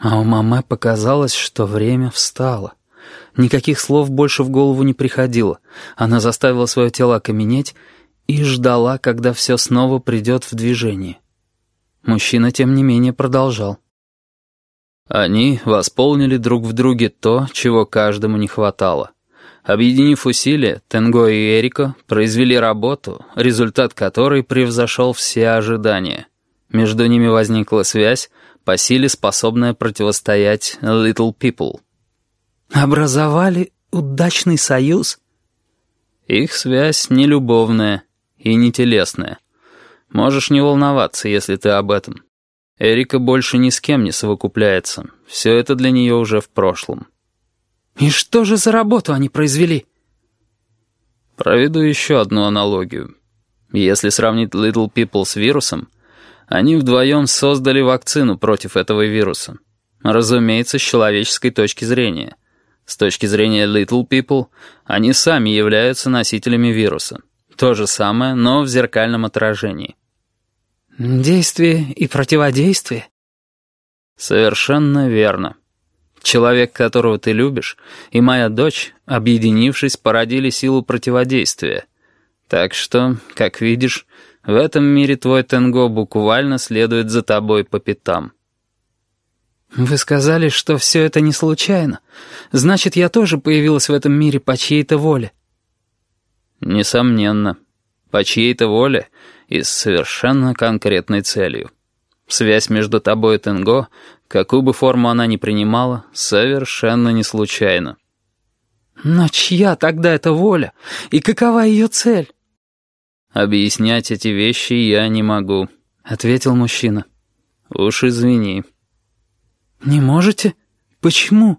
А у мамы показалось, что время встало. Никаких слов больше в голову не приходило. Она заставила свое тело окаменеть и ждала, когда все снова придет в движение. Мужчина, тем не менее, продолжал. Они восполнили друг в друге то, чего каждому не хватало. Объединив усилия, Тенго и Эрико произвели работу, результат которой превзошел все ожидания. Между ними возникла связь, по силе способная противостоять Little People. Образовали удачный союз? Их связь не любовная и не телесная. Можешь не волноваться, если ты об этом. Эрика больше ни с кем не совокупляется. Все это для нее уже в прошлом. И что же за работу они произвели? Проведу еще одну аналогию. Если сравнить Little People с вирусом, они вдвоем создали вакцину против этого вируса. Разумеется, с человеческой точки зрения. С точки зрения Little People, они сами являются носителями вируса. То же самое, но в зеркальном отражении. Действие и противодействие? Совершенно верно. Человек, которого ты любишь, и моя дочь, объединившись, породили силу противодействия. Так что, как видишь, в этом мире твой Тенго буквально следует за тобой по пятам. Вы сказали, что все это не случайно. Значит, я тоже появилась в этом мире по чьей-то воле. Несомненно. По чьей-то воле и с совершенно конкретной целью. Связь между тобой и Тенго, какую бы форму она ни принимала, совершенно не случайна. Но чья тогда эта воля? И какова ее цель? «Объяснять эти вещи я не могу», — ответил мужчина. «Уж извини». «Не можете? Почему?»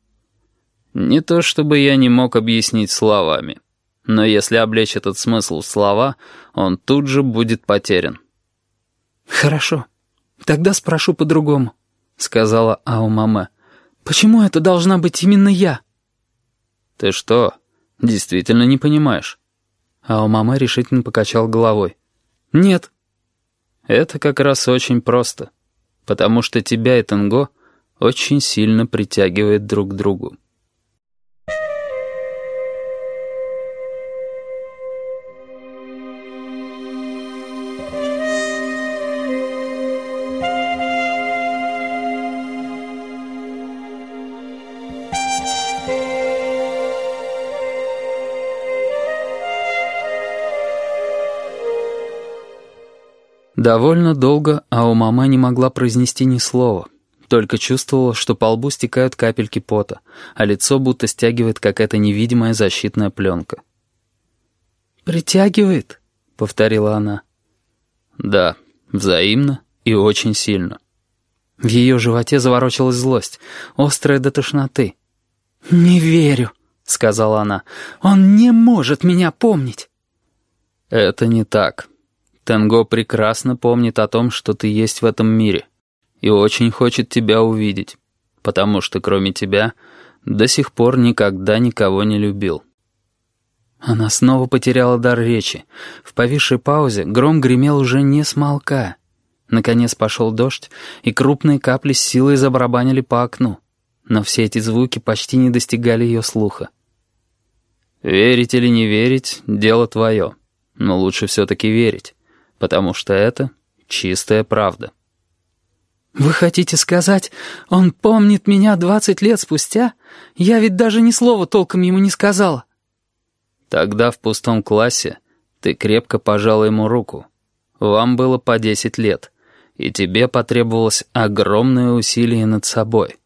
«Не то чтобы я не мог объяснить словами. Но если облечь этот смысл в слова, он тут же будет потерян». «Хорошо. Тогда спрошу по-другому», — сказала Аомаме. «Почему это должна быть именно я?» «Ты что, действительно не понимаешь?» Аомаме решительно покачал головой. «Нет». «Это как раз очень просто. Потому что тебя и Тенго очень сильно притягивает друг к другу». Довольно долго Аомаме не могла произнести ни слова, только чувствовала, что по лбу стекают капельки пота, а лицо будто стягивает какая-то невидимая защитная пленка. «Притягивает?» — повторила она. «Да, взаимно и очень сильно». В ее животе заворочилась злость, острая до тошноты. «Не верю», — сказала она. «Он не может меня помнить». «Это не так. Тенго прекрасно помнит о том, что ты есть в этом мире, и очень хочет тебя увидеть, потому что кроме тебя до сих пор никогда никого не любил». Она снова потеряла дар речи. В повисшей паузе гром гремел уже не смолкая. Наконец пошел дождь, и крупные капли с силой забарабанили по окну. Но все эти звуки почти не достигали ее слуха. «Верить или не верить — дело твое, но лучше все-таки верить. Потому что это чистая правда». «Вы хотите сказать, он помнит меня 20 лет спустя? Я ведь даже ни слова толком ему не сказала». «Тогда в пустом классе ты крепко пожала ему руку. Вам было по 10 лет, и тебе потребовалось огромное усилие над собой».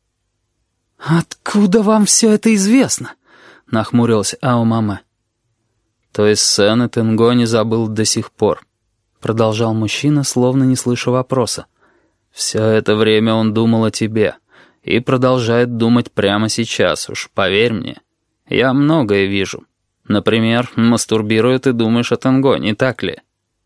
«Откуда вам все это известно?» — нахмурилась Аомаме. «Той сцены Тенго не забыл до сих пор», — продолжал мужчина, словно не слыша вопроса. «Все это время он думал о тебе и продолжает думать прямо сейчас, уж поверь мне. Я многое вижу. Например, мастурбируя ты думаешь о Тенго, не так ли?»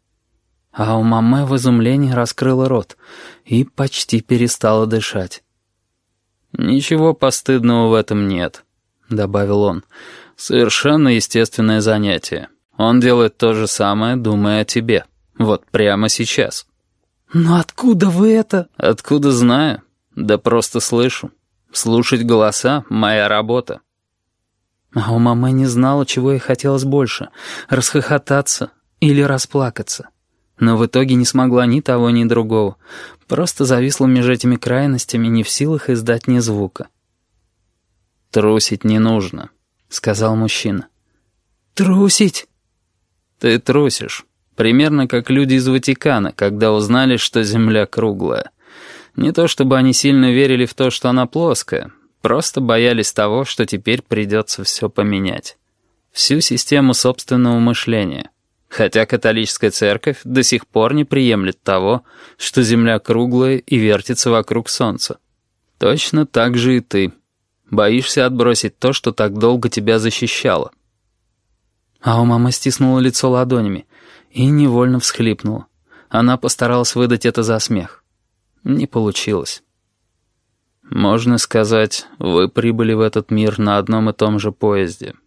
Аомаме в изумлении раскрыла рот и почти перестала дышать. «Ничего постыдного в этом нет», — добавил он. «Совершенно естественное занятие. Он делает то же самое, думая о тебе. Вот прямо сейчас». «Но откуда вы это?» «Откуда знаю? Да просто слышу. Слушать голоса — моя работа. А у мамы не знала, чего ей хотелось больше — расхохотаться или расплакаться. Но в итоге не смогла ни того, ни другого. Просто зависла между этими крайностями, не в силах издать ни звука. «Трусить не нужно», — сказал мужчина. «Трусить?» «Ты трусишь. Примерно как люди из Ватикана, когда узнали, что Земля круглая. Не то чтобы они сильно верили в то, что она плоская, просто боялись того, что теперь придется все поменять. Всю систему собственного мышления. Хотя католическая церковь до сих пор не приемлет того, что Земля круглая и вертится вокруг Солнца. Точно так же и ты. Боишься отбросить то, что так долго тебя защищало». А у мамы стиснуло лицо ладонями и невольно всхлипнула. Она постаралась выдать это за смех. Не получилось. «Можно сказать, вы прибыли в этот мир на одном и том же поезде.